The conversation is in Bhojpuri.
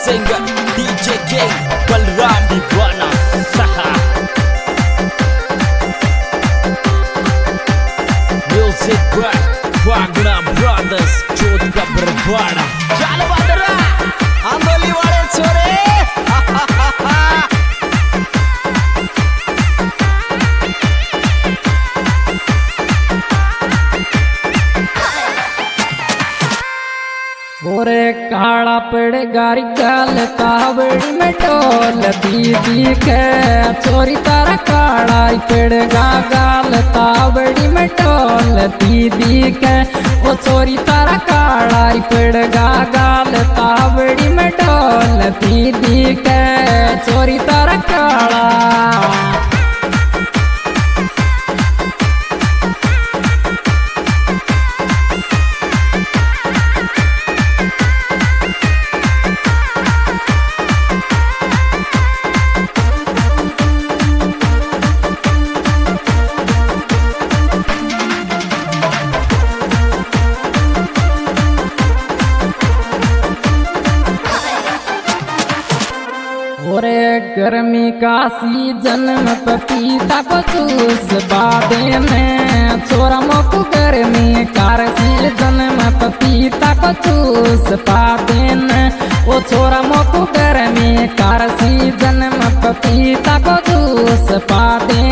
singer DJ King Balram Divana. Music by Wagner Brothers, Chot ka Barbada. Chal badra, Amboli wale chore. ओरे काला पेड़ गारी गाल तावड़ी में टोल दीदी के चोरी तारा काला पेड़ गाल तावड़ी में टोल दीदी के वो चोरी तारा काला पेड़ गाल तावड़ी में टोल दीदी के चोरी तारा काला। ओरे गर्मी का सीजन में पपीता को जूस बादे में छोरा मोको गर्मी कार सीजन में पपीता को जूस बादे में ओ छोरा मोको गर्मी कार सीजन में पपीता को जूस बादे